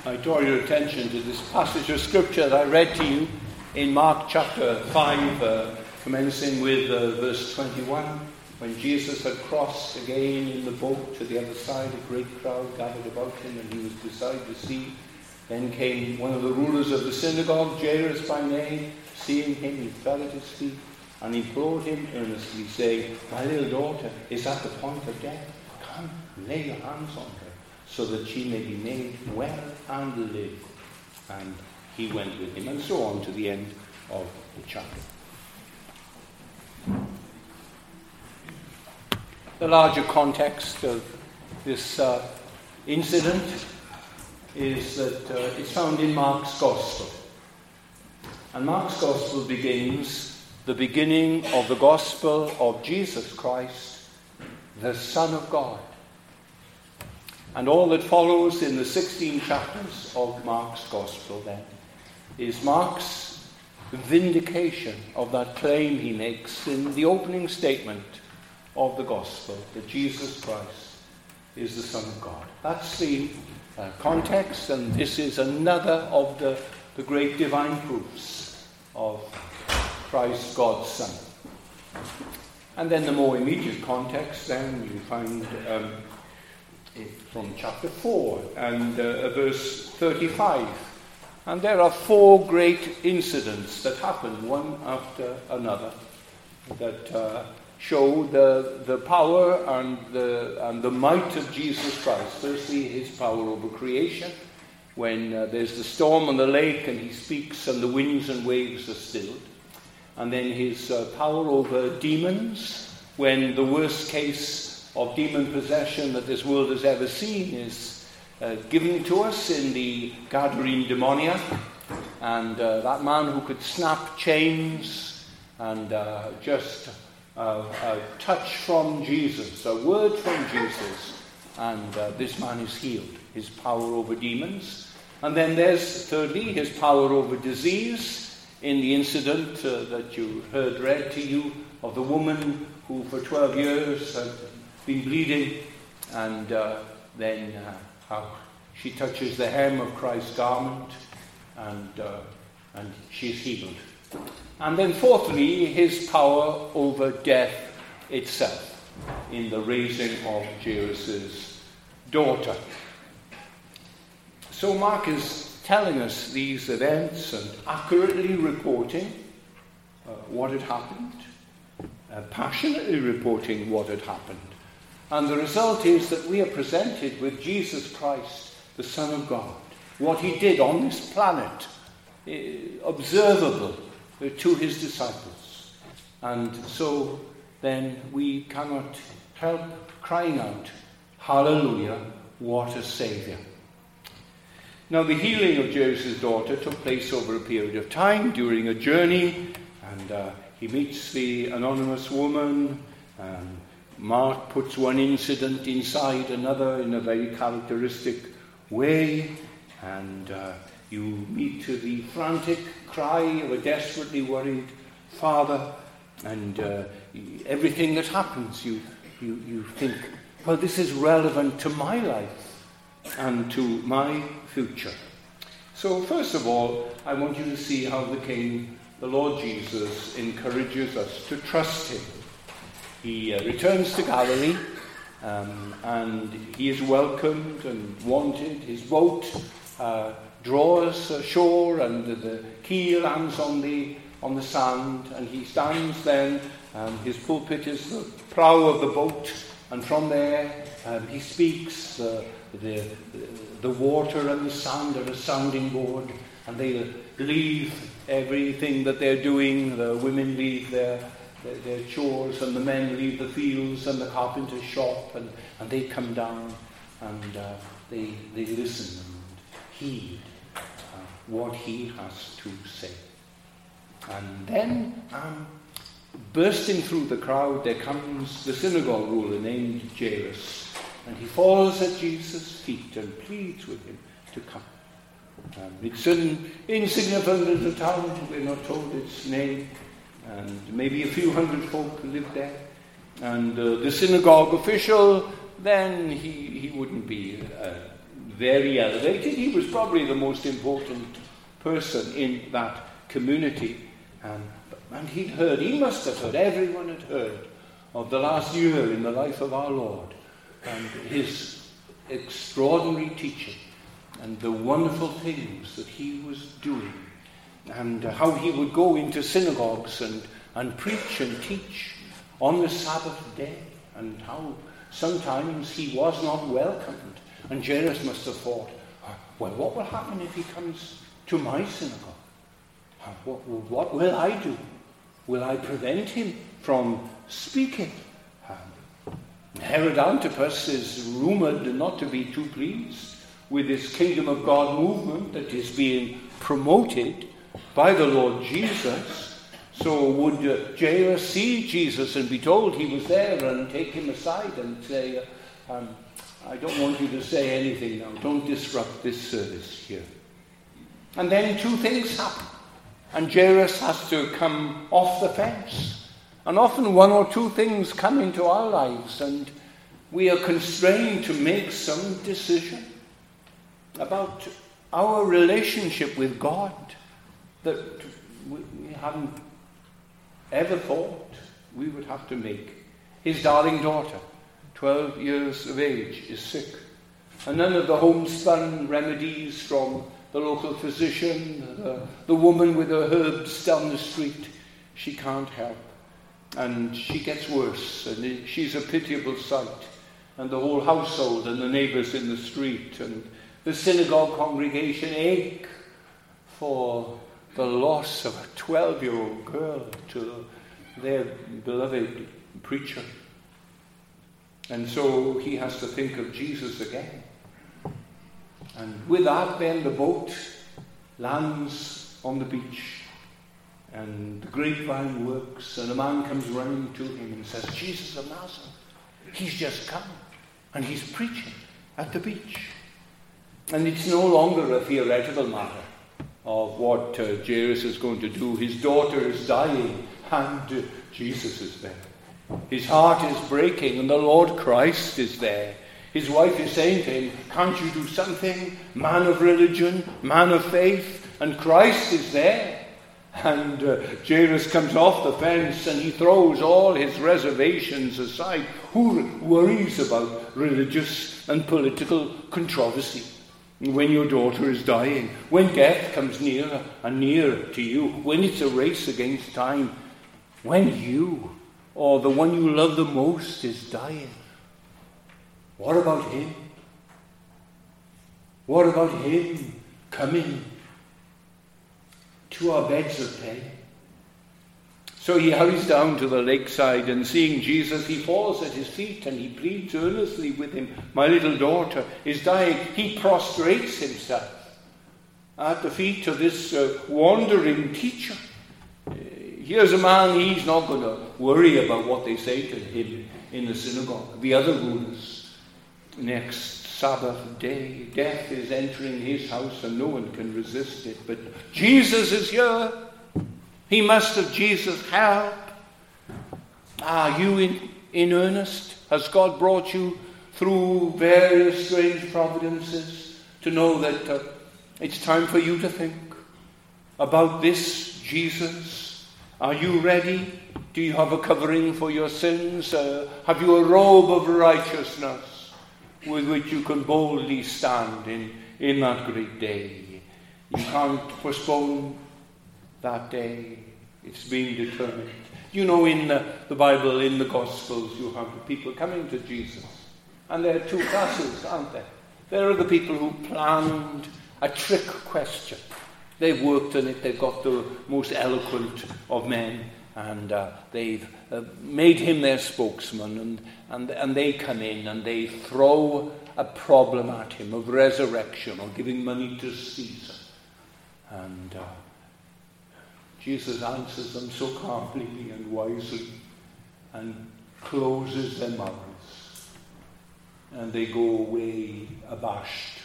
I draw your attention to this passage of scripture that I read to you in Mark chapter 5, commencing with verse 21. When Jesus had crossed again in the boat to the other side, a great crowd gathered about him, and he was beside the sea. Then came one of the rulers of the synagogue, Jairus by name. Seeing him, he fell at his feet, and implored him earnestly, saying, "My little daughter is at the point of death. Come, lay your hands on her, so that she may be made well and live." And he went with him, and so on to the end of the chapter. The larger context of this incident is that it's found in Mark's Gospel. And Mark's Gospel begins the beginning of the Gospel of Jesus Christ, the Son of God. And all that follows in the 16 chapters of Mark's Gospel then is Mark's vindication of that claim he makes in the opening statement of the Gospel, that Jesus Christ is the Son of God. That's the context, and this is another of the great divine proofs of Christ, God's Son. And then the more immediate context, then you find from chapter 4 and verse 35. And there are four great incidents that happen one after another that show the power and the might of Jesus Christ. Firstly, his power over creation, when there's the storm on the lake and he speaks and the winds and waves are stilled. And then his power over demons, when the worst case of demon possession that this world has ever seen is given to us in the Gadarene demoniac. And that man who could snap chains and just a touch from Jesus, a word from Jesus, and this man is healed. His power over demons. And then there's, thirdly, his power over disease, in the incident that you heard read to you of the woman who for 12 years had been bleeding, and then how she touches the hem of Christ's garment, and she's healed. And then fourthly, his power over death itself, in the raising of Jairus' daughter. So Mark is telling us these events and accurately reporting what had happened, passionately reporting what had happened. And the result is that we are presented with Jesus Christ, the Son of God, what he did on this planet, observable to his disciples. And so then we cannot help crying out, "Hallelujah, what a Saviour." Now, the healing of Jairus' daughter took place over a period of time during a journey, and he meets the anonymous woman. Mark puts one incident inside another in a very characteristic way, and you meet to the frantic cry of a desperately worried father, and everything that happens, you think, well, this is relevant to my life and to my future. So first of all, I want you to see how the King, the Lord Jesus, encourages us to trust him. He returns to Galilee, and he is welcomed and wanted. His boat draws ashore, and the keel lands on the sand, and he stands then. His pulpit is the prow of the boat, and from there he speaks. The water and the sand are a sounding board, and they leave everything that they're doing. The women leave their chores, and the men leave the fields and the carpenter's shop, and they come down, and they listen and heed what he has to say. And then, bursting through the crowd, there comes the synagogue ruler named Jairus. And he falls at Jesus' feet and pleads with him to come. It's an insignificant little town. We're not told its name. And maybe a few hundred folk lived there. And the synagogue official, then he wouldn't be very elevated. He was probably the most important person in that community. And he must have heard, everyone had heard of the last year in the life of our Lord and his extraordinary teaching and the wonderful things that he was doing, and how he would go into synagogues and preach and teach on the Sabbath day, and how sometimes he was not welcomed. And Jairus must have thought, well, what will happen if he comes to my synagogue? What will I do? Will I prevent him from speaking? Herod Antipas is rumoured not to be too pleased with this kingdom of God movement that is being promoted by the Lord Jesus. So would Jairus see Jesus and be told he was there and take him aside and say, I don't want you to say anything now. Don't disrupt this service here. And then two things happen. And Jairus has to come off the fence. And often one or two things come into our lives and we are constrained to make some decision about our relationship with God that we haven't ever thought we would have to make. His darling daughter, 12 years of age, is sick. And none of the homespun remedies from the local physician, the woman with her herbs down the street, she can't help. And she gets worse, and she's a pitiable sight. And the whole household and the neighbours in the street and the synagogue congregation ache for the loss of a 12-year-old girl to their beloved preacher. And so he has to think of Jesus again. And with that, then the boat lands on the beach. And the grapevine works, and a man comes running to him and says, Jesus of Nazareth, he's just come, and he's preaching at the beach. And it's no longer a theoretical matter of what Jairus is going to do. His daughter is dying, and Jesus is there. His heart is breaking, and the Lord Christ is there. His wife is saying to him, can't you do something? Man of religion, man of faith, and Christ is there. And Jairus comes off the fence and he throws all his reservations aside. Who worries about religious and political controversy when your daughter is dying, when death comes nearer and nearer to you, when it's a race against time, when you or the one you love the most is dying? What about him? What about him coming to our beds of pain? So he hurries down to the lakeside, and seeing Jesus, he falls at his feet and he pleads earnestly with him. My little daughter is dying. He prostrates himself at the feet of this wandering teacher. Here's a man, he's not going to worry about what they say to him in the synagogue. The other rulers, next Sabbath day, death is entering his house and no one can resist it. But Jesus is here. He must have Jesus' help. Are you in earnest? Has God brought you through various strange providences to know that it's time for you to think about this Jesus? Are you ready? Do you have a covering for your sins? Have you a robe of righteousness with which you can boldly stand in that great day? You can't postpone that day. It's being determined. You know, in the Bible, in the Gospels, you have the people coming to Jesus. And there are two classes, aren't there? There are the people who planned a trick question. They've worked on it. They've got the most eloquent of men. And they've made him their spokesman, and they come in and they throw a problem at him of resurrection or giving money to Caesar. And Jesus answers them so calmly and wisely and closes their mouths. And they go away abashed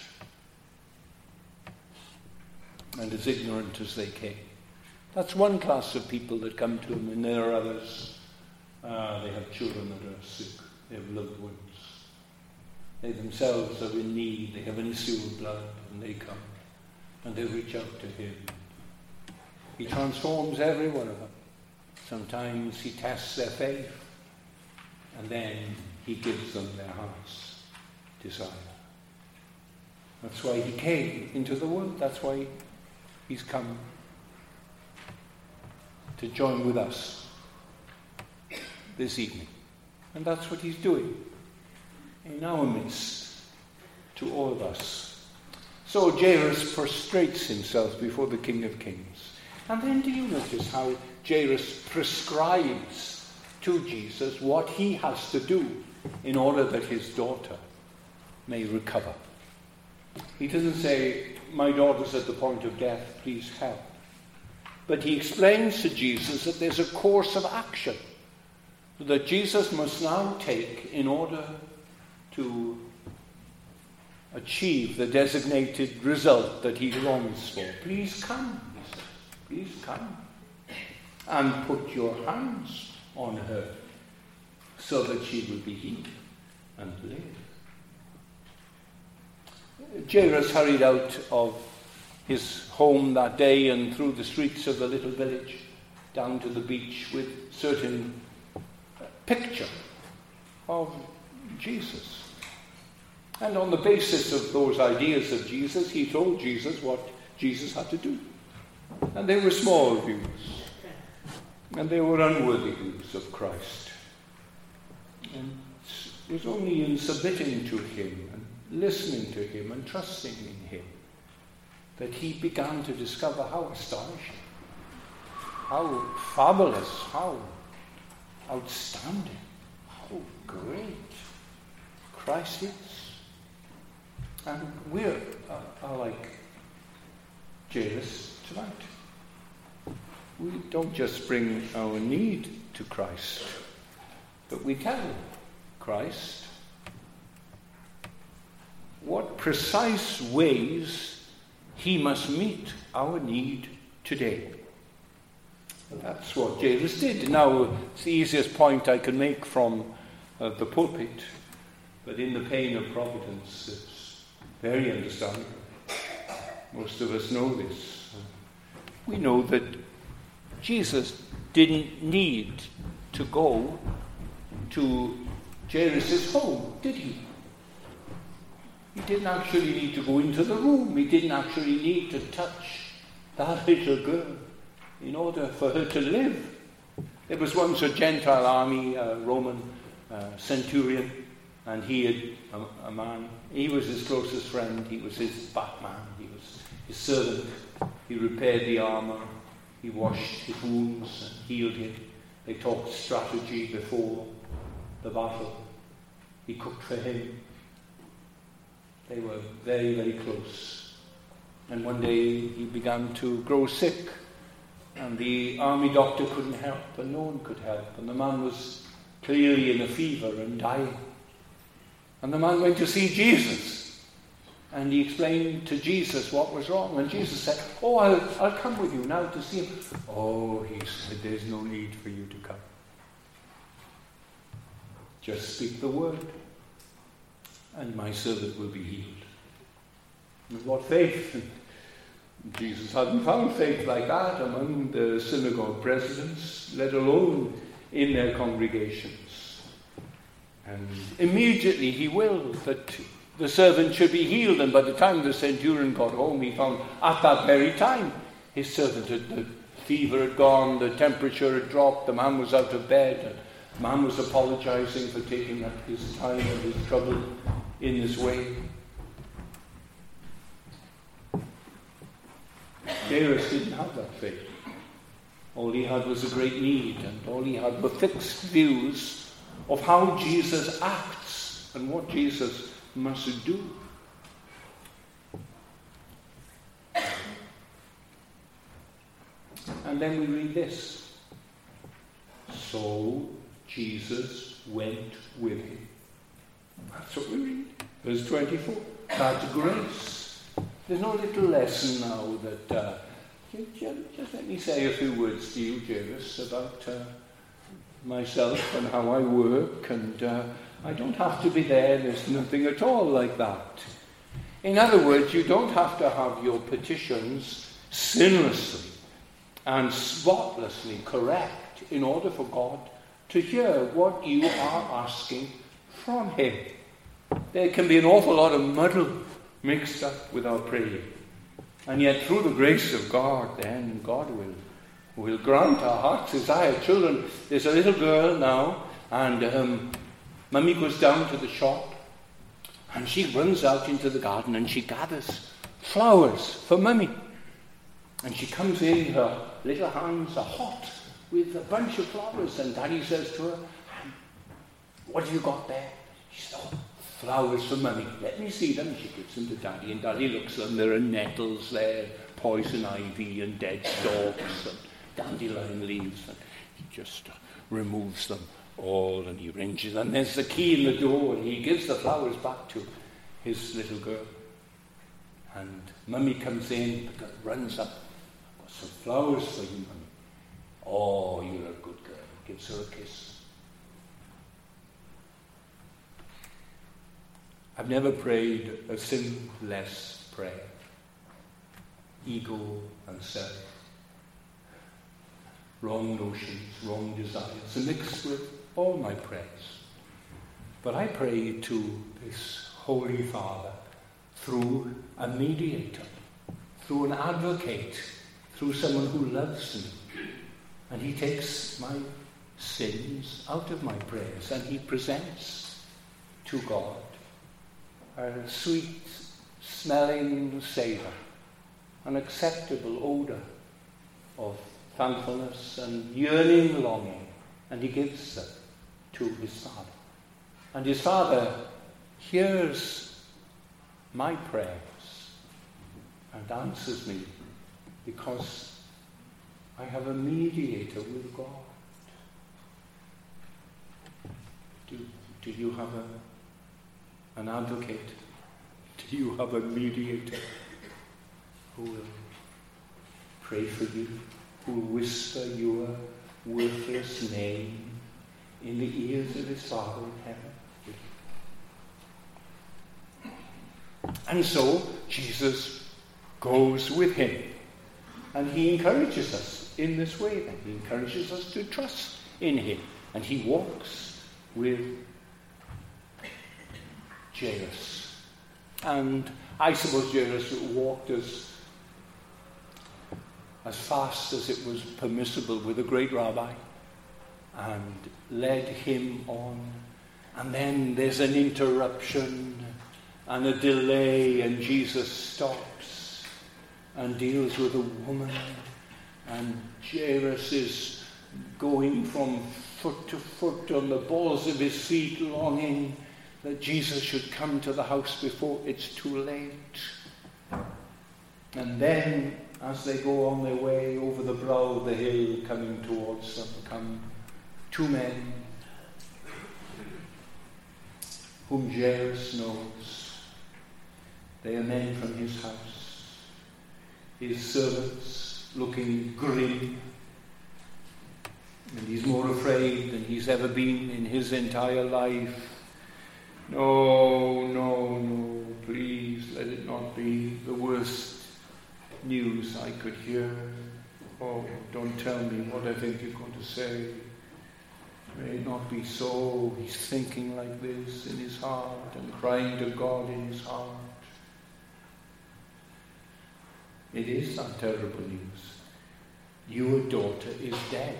and as ignorant as they came. That's one class of people that come to him, and there are others. They have children that are sick. They have loved ones. They themselves are in need. They have an issue of blood, and they come and they reach out to him. He transforms every one of them. Sometimes he tests their faith, and then he gives them their heart's desire. That's why he came into the world. That's why he's come to join with us this evening. And that's what he's doing in our midst to all of us. So Jairus prostrates himself before the King of Kings. And then do you notice how Jairus prescribes to Jesus what he has to do in order that his daughter may recover? He doesn't say, my daughter's at the point of death, please help. But he explains to Jesus that there's a course of action that Jesus must now take in order to achieve the designated result that he longs for. Please come, he said. Please come and put your hands on her so that she will be healed and live. Jairus hurried out of his home that day and through the streets of the little village down to the beach with certain picture of Jesus. And on the basis of those ideas of Jesus, he told Jesus what Jesus had to do. And they were small views. And they were unworthy views of Christ. And it was only in submitting to him and listening to him and trusting in him that he began to discover how astonishing, how fabulous, how outstanding, how great Christ is. And we are like Jairus tonight. We don't just bring our need to Christ, but we tell Christ what precise ways he must meet our need today. And that's what Jairus did. Now, it's the easiest point I can make from the pulpit, but in the pain of providence, it's very understandable. Most of us know this. We know that Jesus didn't need to go to Jairus' home, did he? He didn't actually need to go into the room. He didn't actually need to touch that little girl in order for her to live. There was once a Gentile army, a Roman centurion, and he had a man. He was his closest friend. He was his Batman. He was his servant. He repaired the armor. He washed his wounds and healed him. They talked strategy before the battle. He cooked for him. They were very, very close. And one day he began to grow sick, and the army doctor couldn't help, and no one could help. And the man was clearly in a fever and dying. And the man went to see Jesus, and he explained to Jesus what was wrong. And Jesus said, "Oh, I'll come with you now to see him." "Oh," he said, "there's no need for you to come. Just speak the word, and my servant will be healed." And what faith! Jesus hadn't found faith like that among the synagogue presidents, let alone in their congregations. And immediately he willed that the servant should be healed, and by the time the centurion got home, he found at that very time his servant the fever had gone, the temperature had dropped, the man was out of bed, and the man was apologizing for taking up his time and his trouble in this way. Jairus didn't have that faith. All he had was a great need, and all he had were fixed views of how Jesus acts and what Jesus must do. And then we read this. So Jesus went with him. That's what we read. Verse 24. That's grace. There's no little lesson now that... just let me say a few words to you, Jairus, about myself and how I work and I don't have to be there. There's nothing at all like that. In other words, you don't have to have your petitions sinlessly and spotlessly correct in order for God to hear what you are asking from him. There can be an awful lot of muddle mixed up with our praying. And yet through the grace of God, then God will grant our heart's desire. Children, there's a little girl now, and Mummy goes down to the shop, and she runs out into the garden and she gathers flowers for Mummy. And she comes in, her little hands are hot with a bunch of flowers, and Daddy says to her, "What have you got there?" She says, "Oh, flowers for Mummy. Let me see them." She gives them to Daddy, and Daddy looks at them. There are nettles there, poison ivy and dead stalks and dandelion leaves, and he just removes them all and he arranges them. And there's the key in the door, and he gives the flowers back to his little girl. And Mummy comes in, runs up, "I've got some flowers for you, Mummy." "Oh, you're a good girl." Gives her a kiss. I've never prayed a sinless prayer. Ego and self, wrong notions, wrong desires, are mixed with all my prayers. But I pray to this Holy Father through a mediator, through an advocate, through someone who loves me. And he takes my sins out of my prayers and he presents to God a sweet smelling savour, an acceptable odour of thankfulness and yearning longing, and he gives them to his Father. And his Father hears my prayers and answers me because I have a mediator with God. Do you have an advocate? Do you have a mediator who will pray for you, who will whisper your worthless name in the ears of his Father in heaven? And so Jesus goes with him, and he encourages us in this way. Then he encourages us to trust in him, and he walks with Jairus. And I suppose Jairus walked as fast as it was permissible with a great rabbi, and led him on. And then there's an interruption and a delay, and Jesus stops and deals with a woman, and Jairus is going from foot to foot on the balls of his feet, longing that Jesus should come to the house before it's too late. And then, as they go on their way over the brow of the hill coming towards them, come two men whom Jairus knows. They are men from his house, his servants, looking grim, and he's more afraid than he's ever been in his entire life. No, please let it not be the worst news I could hear. Oh, don't tell me what I think you're going to say. May it not be so. He's thinking like this in his heart and crying to God in his heart. It is that terrible news. Your daughter is dead.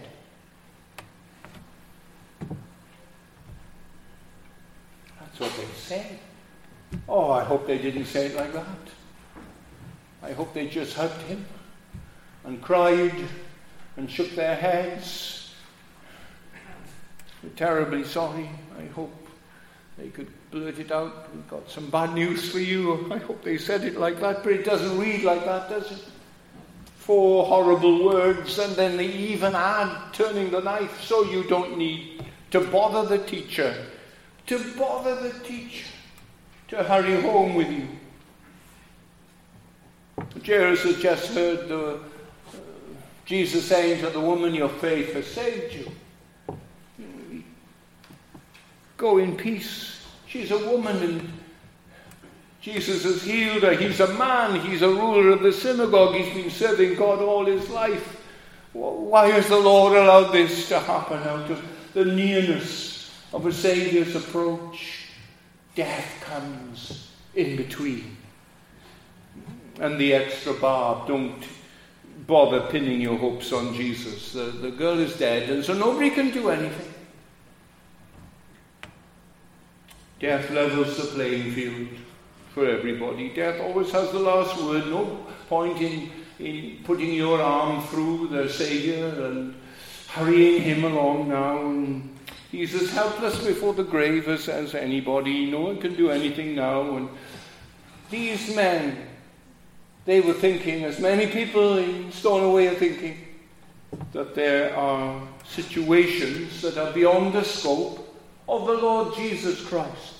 That's what they said. Oh, I hope they didn't say it like that. I hope they just hugged him and cried and shook their heads. We're terribly sorry. I hope they could blurt it out. We've got some bad news for you. I hope they said it like that, but it doesn't read like that, does it? 4 horrible words, and then they even add turning the knife, so you don't need to bother the teacher. To hurry home with you. Jairus had just heard Jesus saying to the woman, "Your faith has saved you." He Go in peace. She's a woman and Jesus has healed her. He's a man. He's a ruler of the synagogue. He's been serving God all his life. Why has the Lord allowed this to happen out of the nearness of a Saviour's approach? Death comes in between. And the extra barb, don't bother pinning your hopes on Jesus. The girl is dead, and so nobody can do anything. Death levels the playing field for everybody. Death always has the last word. No point in putting your arm through the Saviour and hurrying him along now. And he's as helpless before the grave as anybody. No one can do anything now. And these men, they were thinking, as many people in Stornoway are thinking, that there are situations that are beyond the scope of the Lord Jesus Christ.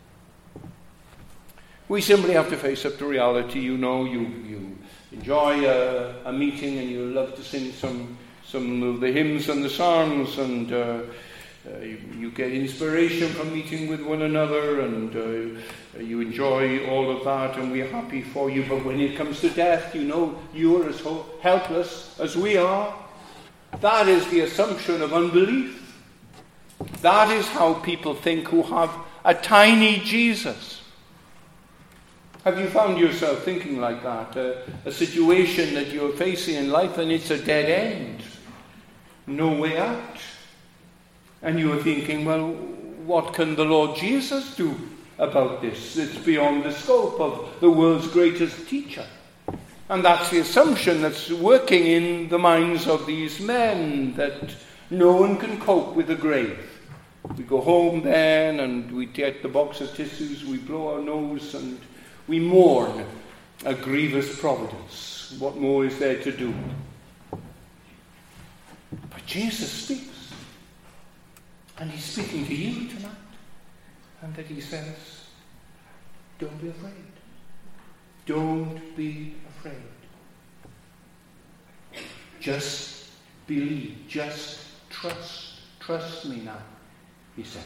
We simply have to face up to reality. You know, you enjoy a meeting and you love to sing some of the hymns and the psalms, and you get inspiration from meeting with one another, and you enjoy all of that, and we're happy for you. But when it comes to death, you know, you're as helpless as we are. That is the assumption of unbelief. That is how people think who have a tiny Jesus. Have you found yourself thinking like that? A situation that you're facing in life and it's a dead end. No way out. And you are thinking, well, what can the Lord Jesus do about this? It's beyond the scope of the world's greatest teacher. And that's the assumption that's working in the minds of these men, that no one can cope with the grave. We go home then and we get the box of tissues, we blow our nose and we mourn a grievous providence. What more is there to do? But Jesus speaks. And he's speaking to you tonight. And that he says, don't be afraid. Don't be afraid. Just believe. Just trust. Trust me now, he says.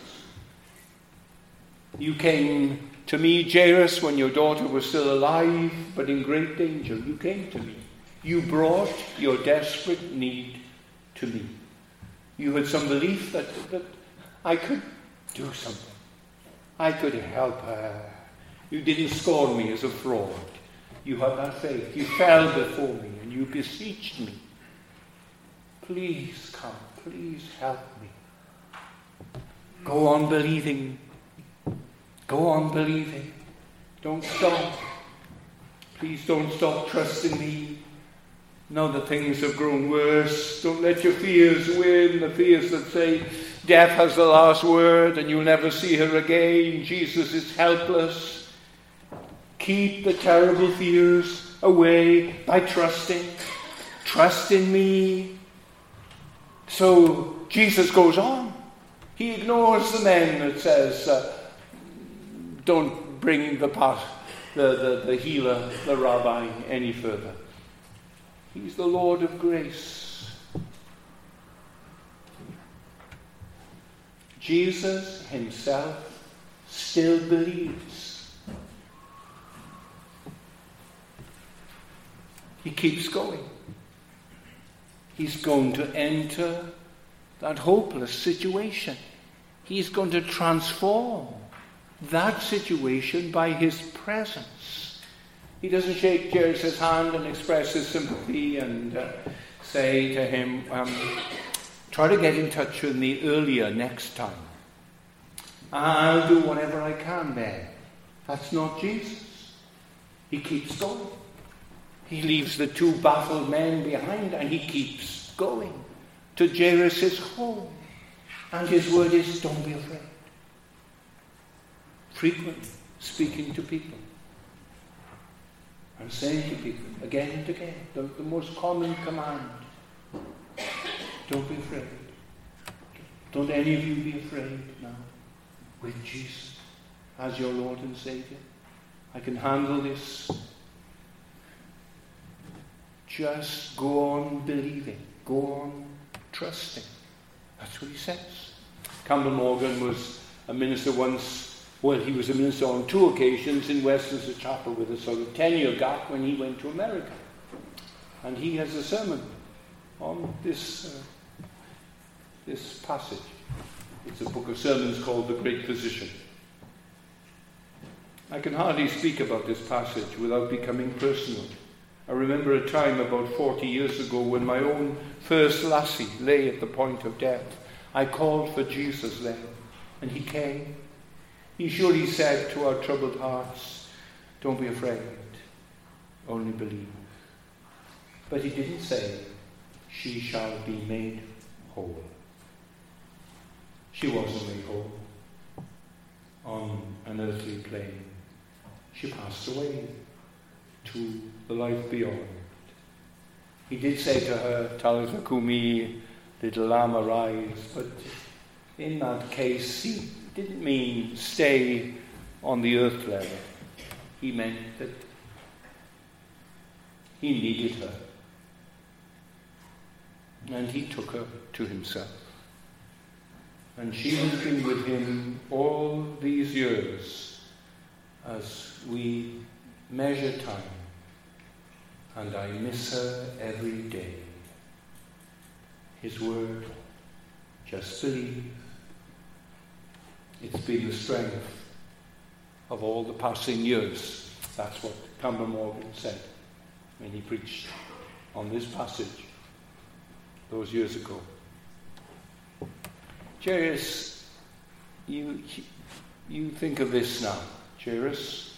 You came to me, Jairus, when your daughter was still alive, but in great danger. You came to me. You brought your desperate need to me. You had some belief that I could do something. I could help her. You didn't scorn me as a fraud. You had that faith. You fell before me and you beseeched me. Please come. Please help me. Go on believing. Go on believing. Don't stop. Please don't stop trusting me. Now that things have grown worse, don't let your fears win, the fears that say death has the last word and you'll never see her again. Jesus is helpless. Keep the terrible fears away by trusting. Trust in me. So Jesus goes on. He ignores the men that says, don't bring the healer, the rabbi, any further. He's the Lord of grace. Jesus himself still believes. He keeps going. He's going to enter that hopeless situation. He's going to transform that situation by his presence. He doesn't shake Jairus' hand and express his sympathy and say to him, try to get in touch with me earlier next time. I'll do whatever I can there. That's not Jesus. He keeps going. He leaves the two baffled men behind and he keeps going to Jairus' home. And his word is, don't be afraid. Frequently speaking to people. And saying to people again and again, the most common command, don't be afraid. Don't any of you be afraid now. With Jesus as your Lord and Saviour, I can handle this. Just go on believing. Go on trusting. That's what he says. Campbell Morgan was a minister once, well, he was a minister on 2 occasions in Westminster Chapel with a sort of 10-year gap when he went to America. And he has a sermon on this passage. It's a book of sermons called The Great Physician. I can hardly speak about this passage without becoming personal. I remember a time about 40 years ago when my own first lassie lay at the point of death. I called for Jesus then, and he came. He surely said to our troubled hearts, "Don't be afraid, only believe." But he didn't say, "She shall be made whole." She wasn't made whole on an earthly plane. She passed away to the life beyond. He did say to her, "Talitha Kumi, little lamb, arise," but in that case he didn't mean stay on the earth level. He meant that he needed her. And he took her to himself. And she has been with him all these years as we measure time. And I miss her every day. His word, just believe. It's been the strength of all the passing years. That's what Campbell Morgan said when he preached on this passage those years ago. Jairus, you think of this now. Jairus,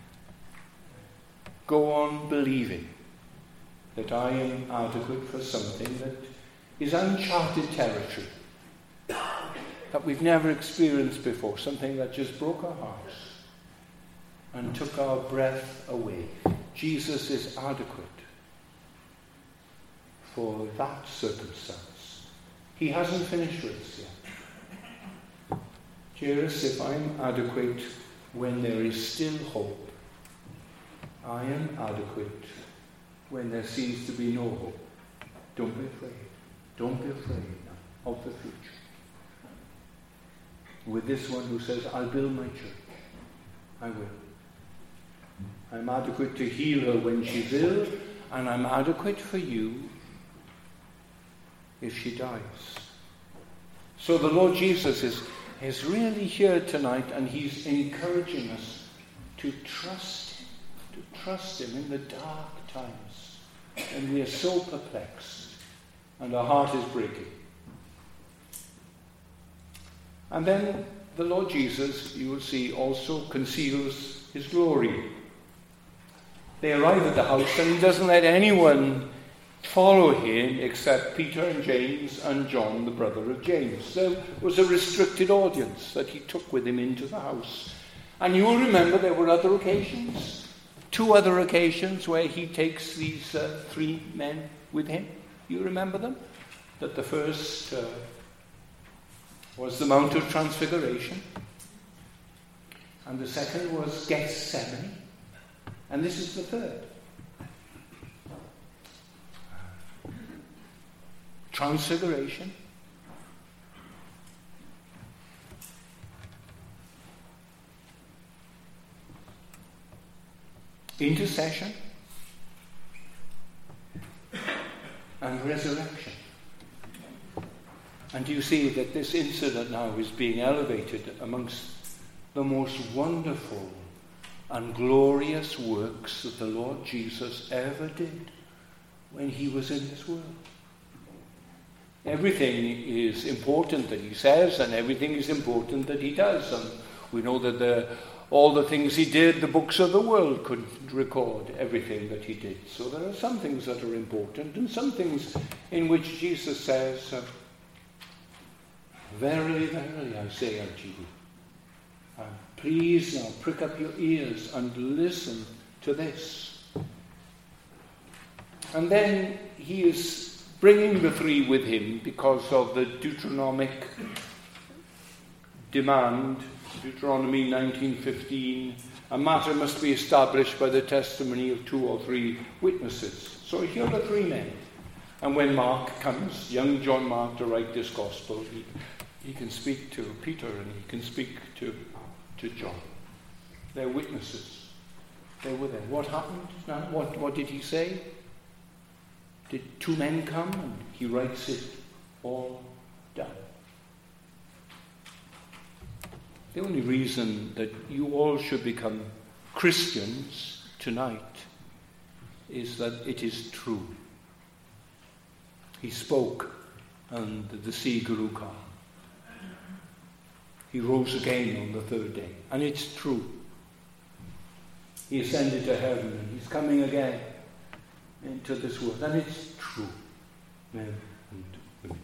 go on believing that I am adequate for something that is uncharted territory, that we've never experienced before, something that just broke our hearts and took our breath away. Jesus is adequate for that circumstance. He hasn't finished with us yet. Jairus, if I'm adequate when there is still hope, I am adequate when there seems to be no hope. Don't be afraid. Don't be afraid now of the future. With this one who says, I'll build my church. I will. I'm adequate to heal her when she's ill, and I'm adequate for you if she dies. So the Lord Jesus is really here tonight, and he's encouraging us to trust him in the dark times. And we are so perplexed, and our heart is breaking. And then the Lord Jesus, you will see, also conceals his glory. They arrive at the house, and he doesn't let anyone follow him except Peter and James and John, the brother of James. There was a restricted audience that he took with him into the house. And you will remember there were other occasions, 2 other occasions where he takes these 3 men with him. You remember them? That the first was the Mount of Transfiguration, and the second was Gethsemane, and this is the third. Transfiguration, intercession, and resurrection. And you see that this incident now is being elevated amongst the most wonderful and glorious works that the Lord Jesus ever did when he was in this world. Everything is important that he says, and everything is important that he does. And we know that all the things he did, the books of the world couldn't record everything that he did. So there are some things that are important, and some things in which Jesus says, verily, verily, I say unto you, please now prick up your ears and listen to this. And then he is bringing the 3 with him because of the Deuteronomic demand, Deuteronomy 19:15, a matter must be established by the testimony of 2 or 3 witnesses. So here are 3 men. And when Mark comes, young John Mark, to write this gospel, he He can speak to Peter and he can speak to John. They're witnesses. They were there. What happened now? What did he say? Did two men come? And he writes it all down. The only reason that you all should become Christians tonight is that it is true. He spoke and the sea grew calm. He rose again on the third day. And it's true. He ascended to heaven and he's coming again into this world. And it's true. Men and women.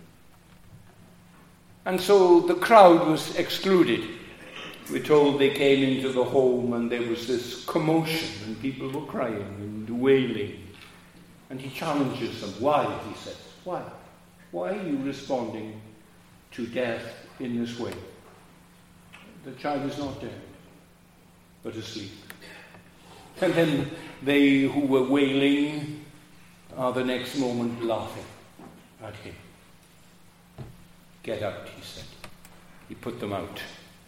And so the crowd was excluded. We're told they came into the home and there was this commotion and people were crying and wailing. And he challenges them. Why, he says. Why? Why are you responding to death in this way? The child is not dead, but asleep. And then they who were wailing are the next moment laughing at him. Get out, he said. He put them out.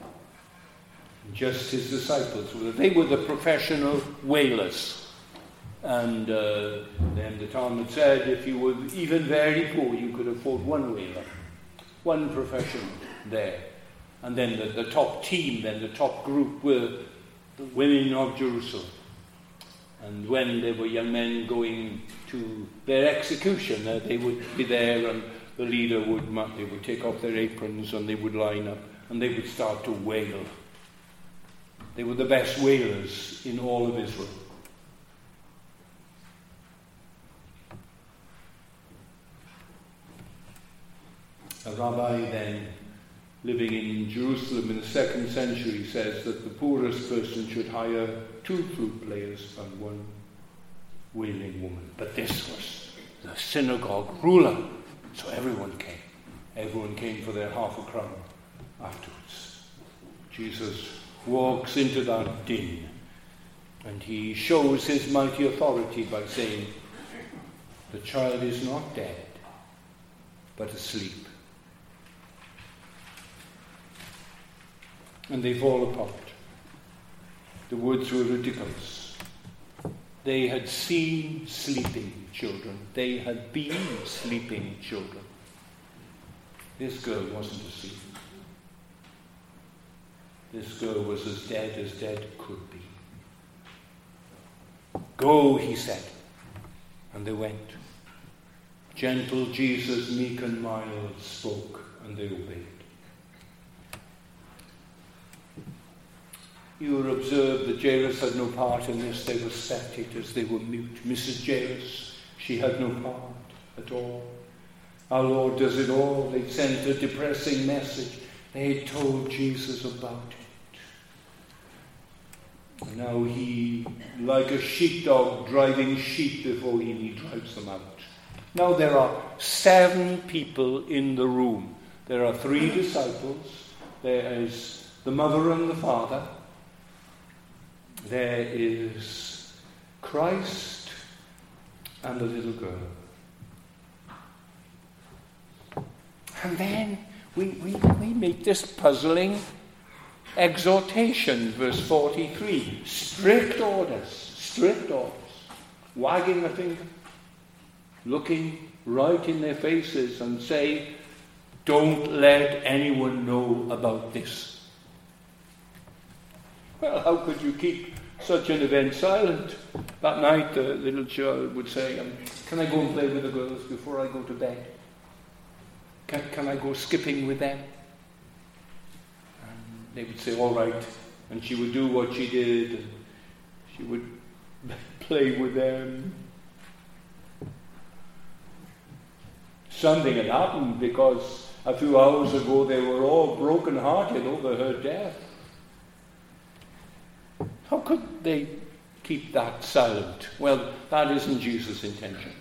Just his disciples were. They were the professional wailers. And then the Talmud said if you were even very poor, you could afford one wailer, one professional there. And then the top team, then the top group were the women of Jerusalem. And when there were young men going to their execution, they would be there and the leader would take off their aprons and they would line up and they would start to wail. They were the best wailers in all of Israel. A rabbi then, living in Jerusalem in the 2nd century, says that the poorest person should hire 2 flute players and 1 wailing woman. But this was the synagogue ruler, so everyone came. Everyone came for their half a crown afterwards. Jesus walks into that din and he shows his mighty authority by saying, the child is not dead, but asleep. And they fall apart. The words were ridiculous. They had seen sleeping children. They had been sleeping children. This girl wasn't asleep. This girl was as dead could be. Go, he said. And they went. Gentle Jesus, meek and mild, spoke, and they obeyed. You will observe that Jairus had no part in this. They were spectators. They were mute. Mrs. Jairus, she had no part at all. Our Lord does it all. They'd sent a depressing message. They had told Jesus about it. And now he, like a sheepdog driving sheep before him, he drives them out. Now there are 7 people in the room. There are 3 disciples. There is the mother and the father. There is Christ and a little girl. And then we meet this puzzling exhortation, verse 43. Strict orders, wagging a finger, looking right in their faces and say, don't let anyone know about this. Well, how could you keep such an event silent? That night, the little child would say, can I go and play with the girls before I go to bed? Can I go skipping with them? And they would say, all right. And she would do what she did. And she would play with them. Something had happened because a few hours ago they were all broken-hearted over her death. How could they keep that silent? Well, that isn't Jesus' intention.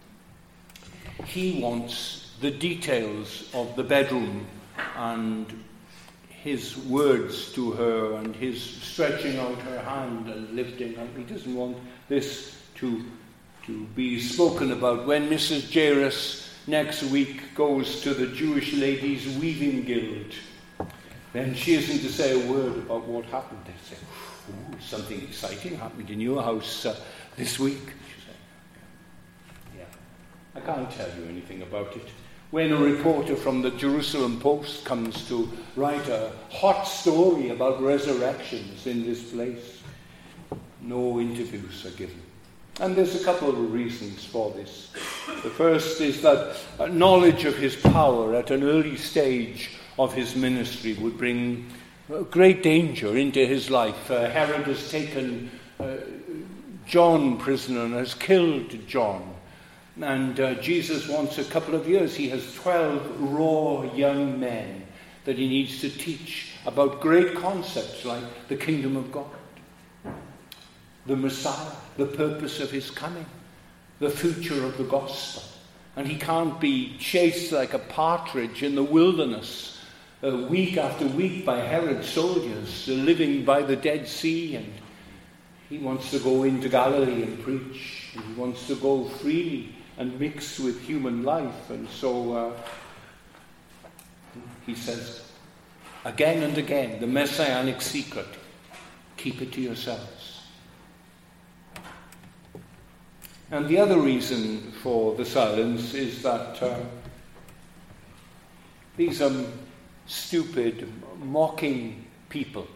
He wants the details of the bedroom and his words to her and his stretching out her hand and lifting up. He doesn't want this to be spoken about. When Mrs. Jairus next week goes to the Jewish Ladies Weaving Guild, then she isn't to say a word about what happened. They say, "Ooh, something exciting happened in your house this week." She said, "Yeah, I can't tell you anything about it." When a reporter from the Jerusalem Post comes to write a hot story about resurrections in this place, no interviews are given. And there's a couple of reasons for this. The first is that knowledge of his power at an early stage of his ministry would bring great danger into his life. Herod has taken John prisoner and has killed John. And Jesus wants a couple of years. He has 12 raw young men that he needs to teach about great concepts like the kingdom of God, the Messiah, the purpose of his coming, the future of the gospel. And he can't be chased like a partridge in the wilderness week after week by Herod's soldiers living by the Dead Sea. And he wants to go into Galilee and preach. And he wants to go freely and mix with human life. And so he says again and again, the messianic secret, keep it to yourselves. And the other reason for the silence is that these are stupid, mocking people.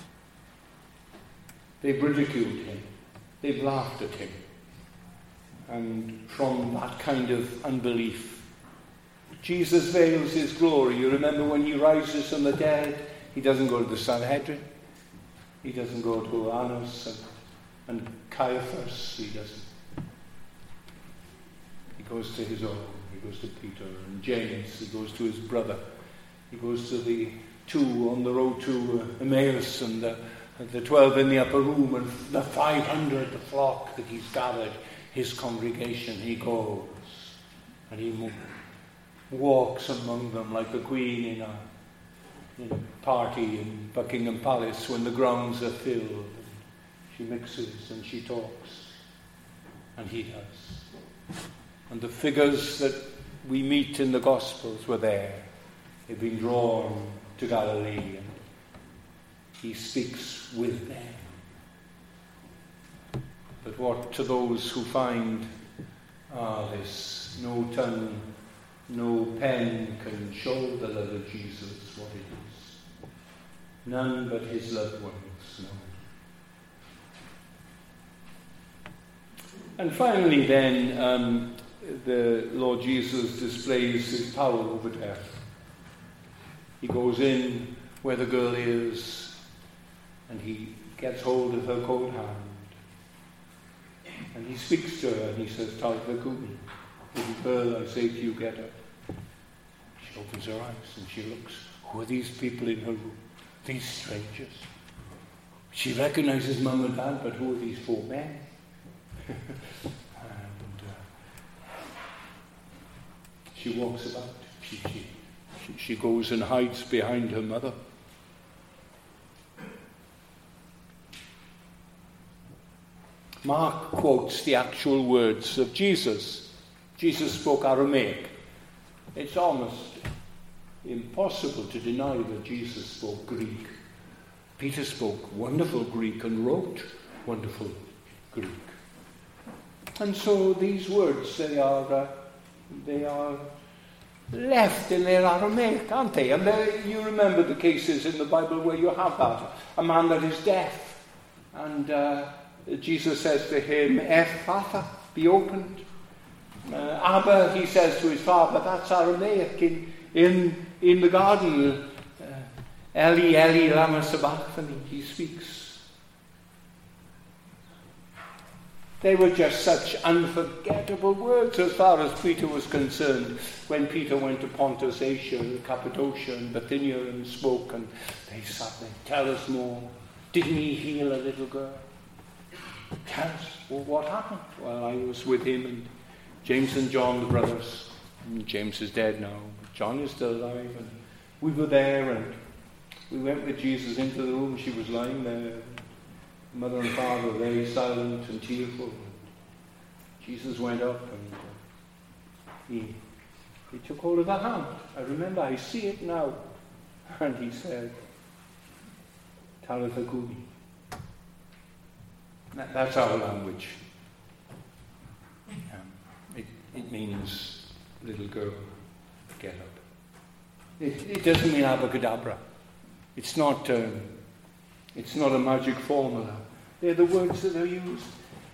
They've ridiculed him. They've laughed at him. And from that kind of unbelief, Jesus veils his glory. You remember when he rises from the dead, he doesn't go to the Sanhedrin. He doesn't go to Annas and Caiaphas. He doesn't. He goes to his own. He goes to Peter and James. He goes to his brother. He goes to the two on the road to Emmaus and the 12 in the upper room and the 500, the flock that he's gathered. His congregation, he goes and he walks among them like a queen in a party in Buckingham Palace when the grounds are filled. And she mixes and she talks, and he does. And the figures that we meet in the Gospels were there. They've been drawn to Galilee, and he speaks with them. But what to those who find, this, no tongue, no pen can show the love of Jesus what it is. None but his loved ones know. And finally then, the Lord Jesus displays his power over death. He goes in where the girl is, and he gets hold of her coat hand. And he speaks to her and he says, Talitha Kumi, little girl, I say to you, get up. She opens her eyes and she looks. Who are these people in her room? These strangers. She recognizes Mum and Dad, but who are these four men? And she walks about. She goes and hides behind her mother. Mark quotes the actual words of Jesus. Jesus spoke Aramaic. It's almost impossible to deny that Jesus spoke Greek. Peter spoke wonderful Greek and wrote wonderful Greek. And so these words, they are left in their Aramaic, aren't they? And you remember the cases in the Bible where you have that. A man that is deaf, and Jesus says to him, Ephphatha, be opened. Abba, he says to his father, that's Aramaic in the garden. Eli, Eli, lama sabachthani, he speaks. They were just such unforgettable words as far as Peter was concerned. When Peter went to Pontus, Asia, Cappadocia, and Bithynia and spoke, and they sat there, tell us more. Didn't he heal a little girl? Tell us, well, what happened? Well, I was with him and James and John, the brothers. And James is dead now, but John is still alive. And we were there, and we went with Jesus into the room. She was lying there. Mother and father were very silent and tearful. Jesus went up and he He took hold of her hand. I remember, I see it now. And he said, Talitha Kumi. That's our language. It means, little girl, get up. It doesn't mean abracadabra. It's not a magic formula. They're the words that are used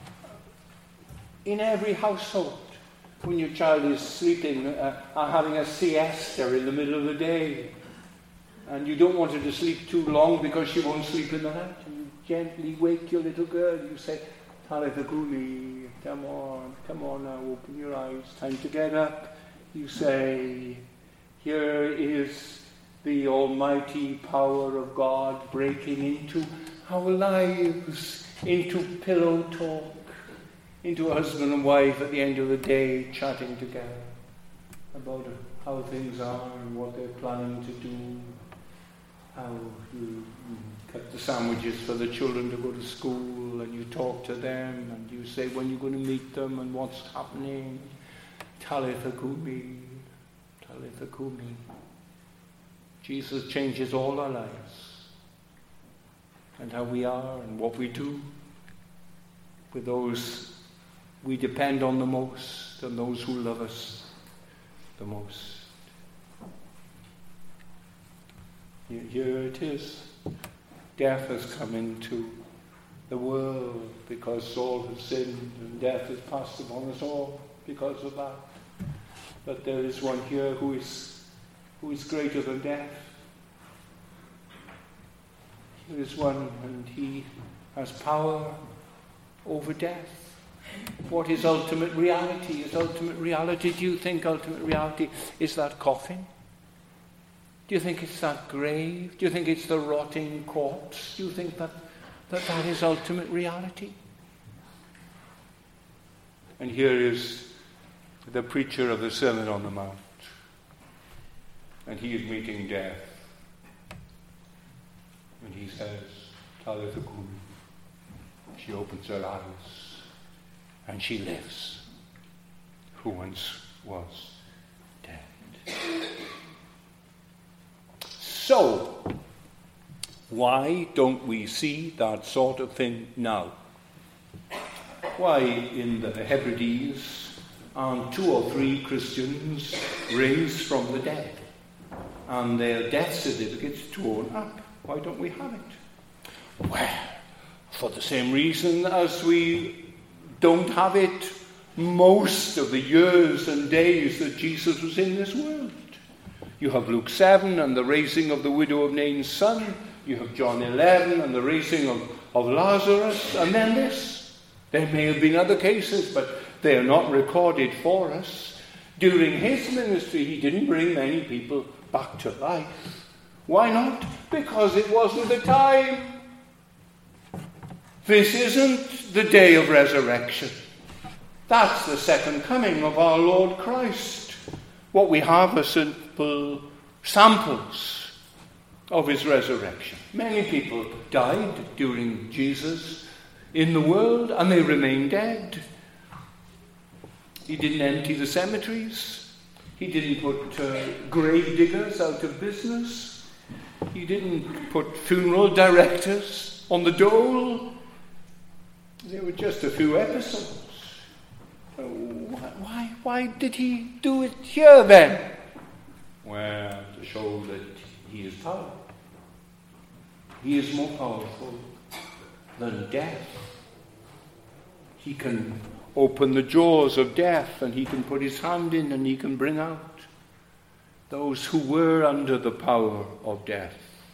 in every household. When your child is sleeping, having a siesta in the middle of the day, and you don't want her to sleep too long because she won't sleep in the night, and you gently wake your little girl. You say, Talitha Kumi, come on now, open your eyes, time to get up. You say, here is the almighty power of God breaking into our lives, into pillow talk, into husband and wife at the end of the day chatting together about how things are and what they're planning to do, how you cut the sandwiches for the children to go to school, and you talk to them, and you say when you're going to meet them and what's happening. Talitha Kumi, Talitha Kumi. Jesus changes all our lives, and how we are and what we do with those we depend on the most and those who love us the most. Here it is. Death has come into the world because all have sinned, and death has passed upon us all because of that. But there is one here who is greater than death. There is one, and he has power over death. What is ultimate reality? Is ultimate reality, do you think ultimate reality is that coffin? Do you think it's that grave? Do you think it's the rotting corpse? Do you think that is ultimate reality? And here is the preacher of the Sermon on the Mount. And he is meeting death. And he says, Talitha Kumi. She opens her eyes and she lives, who once was dead. So, why don't we see that sort of thing now? Why in the Hebrides aren't 2 or 3 Christians raised from the dead and their death certificates torn up? Why don't we have it? Well, for the same reason as we don't have it most of the years and days that Jesus was in this world. You have Luke 7 and the raising of the widow of Nain's son. You have John 11 and the raising of Lazarus. And then this. There may have been other cases, but they are not recorded for us. During his ministry, he didn't bring many people back to life. Why not? Because it wasn't the time. This isn't the day of resurrection. That's the second coming of our Lord Christ. What we have are simple samples of his resurrection. Many people died during Jesus in the world, and they remain dead. He didn't empty the cemeteries. He didn't put grave diggers out of business. He didn't put funeral directors on the dole. There were just a few episodes. Why did he do it here then? Well, to show that he is powerful. He is more powerful than death. He can open the jaws of death, and he can put his hand in and he can bring out those who were under the power of death.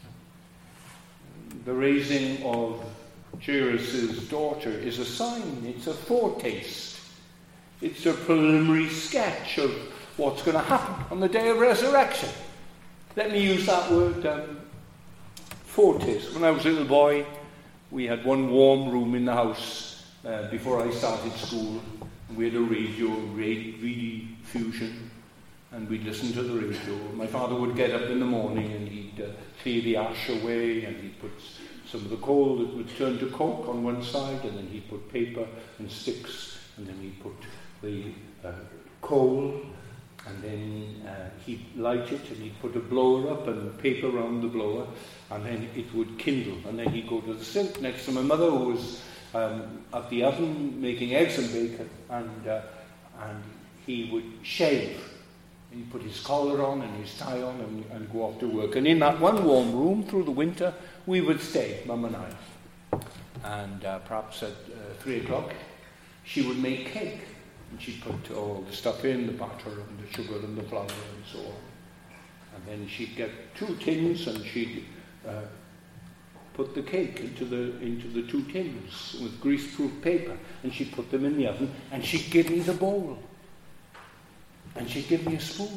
The raising of Jairus' daughter is a sign. It's a foretaste. It's a preliminary sketch of what's going to happen on the day of resurrection. Let me use that word, foretaste. When I was a little boy, we had one warm room in the house before I started school. We had a radio, Radio Fusion, and we'd listen to the radio. My father would get up in the morning and he'd clear the ash away, and he'd put some of the coal that would turn to coke on one side, and then he'd put paper and sticks, and then he'd put the coal And then he'd light it, and he'd put a blower up and paper around the blower, and then it would kindle. And then he'd go to the sink next to my mother, who was at the oven making eggs and bacon, and he would shave. He'd put his collar on and his tie on and go off to work. And in that one warm room through the winter, we would stay, Mum and I. And perhaps at 3 o'clock, she would make cake. And she'd put all the stuff in, the butter and the sugar and the flour and so on. And then she'd get 2 tins, and she'd put the cake into the 2 tins with greaseproof paper. And she'd put them in the oven, and she'd give me the bowl. And she'd give me a spoon.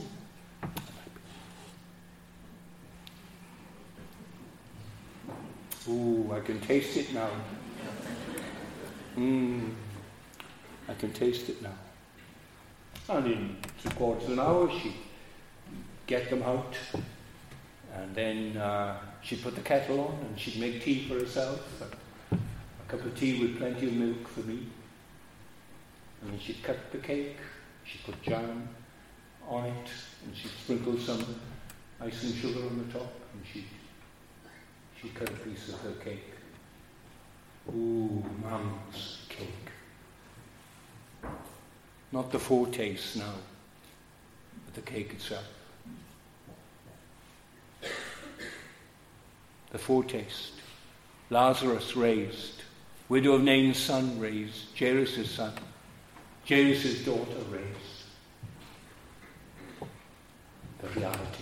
Ooh, I can taste it now. I can taste it now. And in 3/4 of an hour, she'd get them out. And then she'd put the kettle on, and she'd make tea for herself. A cup of tea with plenty of milk for me. And then she'd cut the cake. She'd put jam on it, and she'd sprinkle some icing sugar on the top, and she'd cut a piece of her cake. Ooh, Mum's cake. Not the foretaste now, but the cake itself. The foretaste. Lazarus raised. Widow of Nain's son raised. Jairus' son. Jairus' daughter raised. The reality.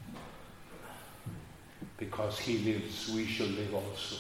Because he lives, we shall live also.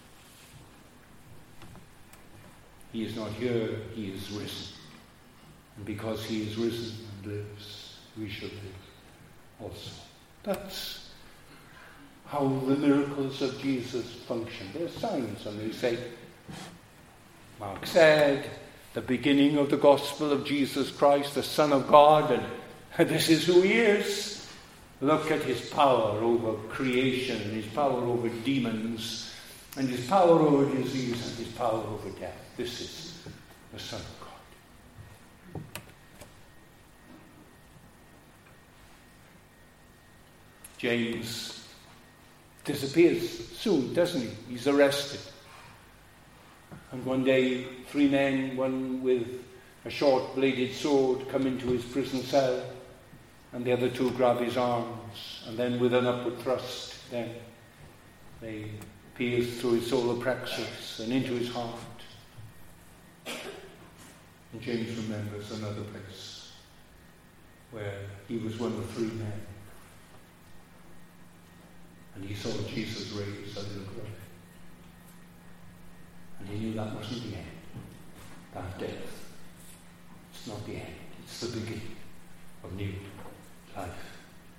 He is not here, he is risen. And because he is risen and lives, we shall live also. That's how the miracles of Jesus function. They're signs, and they say, Mark said, the beginning of the gospel of Jesus Christ, the Son of God, and this is who he is. Look at his power over creation, and his power over demons, and his power over disease, and his power over death. This is the Son of God. James disappears soon, doesn't he? He's arrested. And one day, 3 men, one with a short-bladed sword, come into his prison cell, and the other 2 grab his arms, and then with an upward thrust, then they pierce through his solar plexus and into his heart. And James remembers another place where he was one of 3 men, and he saw Jesus raise a little boy. And he knew that wasn't the end. That death. It's not the end. It's the beginning of new life.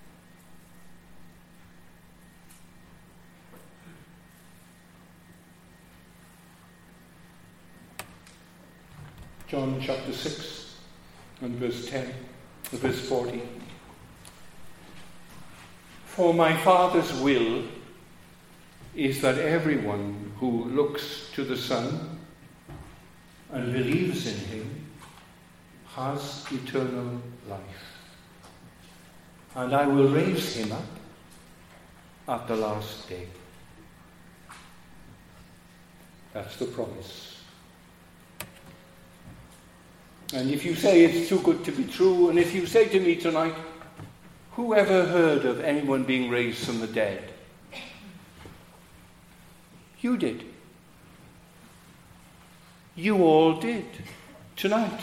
John chapter 6 and verse 40. For my Father's will is that everyone who looks to the Son and believes in him has eternal life. And I will raise him up at the last day. That's the promise. And if you say it's too good to be true, and if you say to me tonight, who ever heard of anyone being raised from the dead? You did. You all did. Tonight.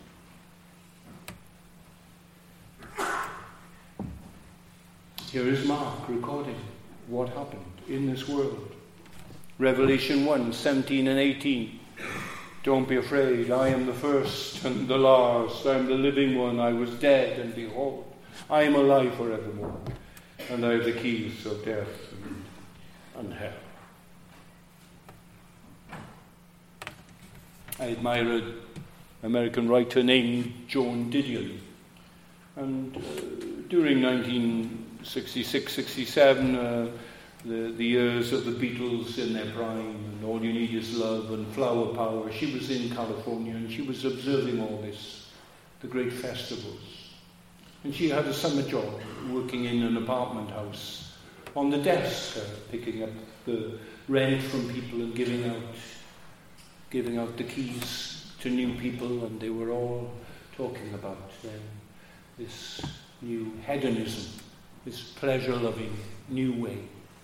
Here is Mark recording what happened in this world. Revelation 1, 17 and 18. Don't be afraid, I am the first and the last. I am the living one. I was dead, and behold, I am alive forevermore. And I have the keys of death and hell. I admire an American writer named Joan Didion. And during 1966-67, the years of the Beatles in their prime, and All You Need Is Love and Flower Power, she was in California and she was observing all this, the great festivals. And she had a summer job working in an apartment house on the desk, picking up the rent from people and giving out the keys to new people, and they were all talking about this new hedonism, this pleasure-loving new way.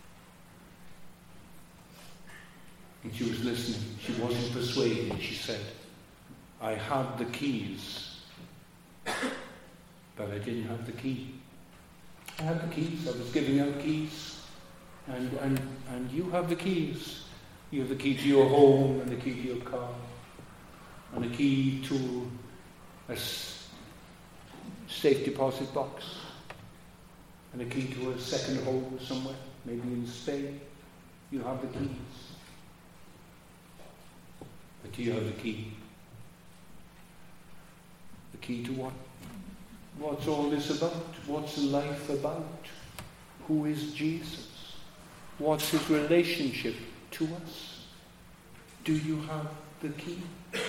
And she was listening. She wasn't persuaded. She said, I had the keys, but I didn't have the key. I had the keys. I was giving out keys. And you have the keys. You have the key to your home and the key to your car and the key to a safe deposit box and a key to a second home somewhere, maybe in Spain. You have the keys. But do you have the key? The key to what? What's all this about? What's life about? Who is Jesus? What's his relationship to us? Do you have the key?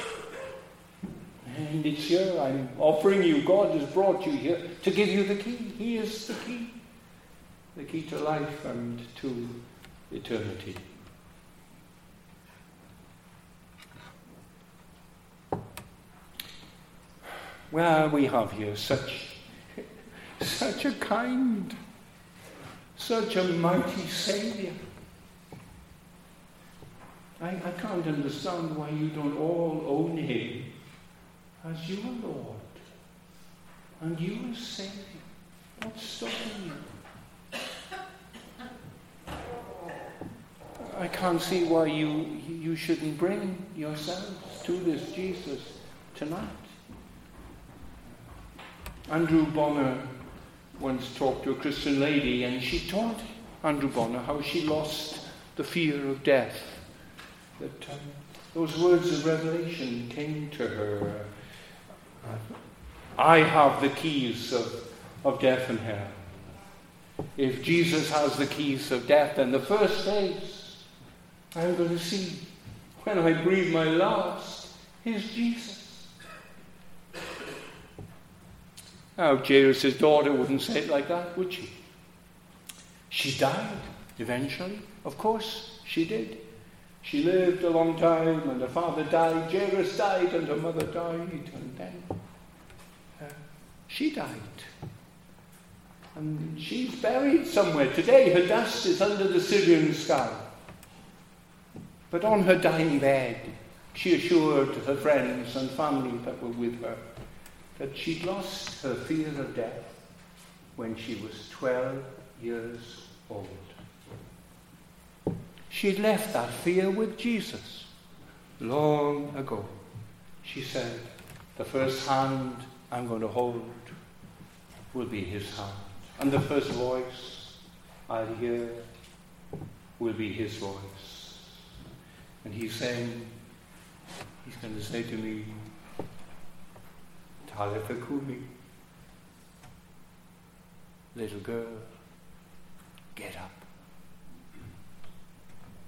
And it's here. I'm offering you. God has brought you here to give you the key. He is the key. The key to life and to eternity. Well, we have here such a kind, such a mighty Saviour. I can't understand why you don't all own him as your Lord and your Saviour. What's stopping you? I can't see why you shouldn't bring yourselves to this Jesus tonight. Andrew Bonner once talked to a Christian lady, and she told Andrew Bonner how she lost the fear of death. That those words of revelation came to her. I have the keys of death and hell. If Jesus has the keys of death, then the first face I'm going to see when I breathe my last is Jesus. Now, Jairus' daughter wouldn't say it like that, would she? She died eventually. Of course, she did. She lived a long time, and her father died. Jairus died, and her mother died, and then she died. And she's buried somewhere today. Her dust is under the Syrian sky. But on her dying bed, she assured her friends and family that were with her that she'd lost her fear of death when she was 12 years old. She'd left that fear with Jesus long ago. She said, the first hand I'm going to hold will be his hand. And the first voice I'll hear will be his voice. And he's going to say to me, Talitha Kumi, little girl,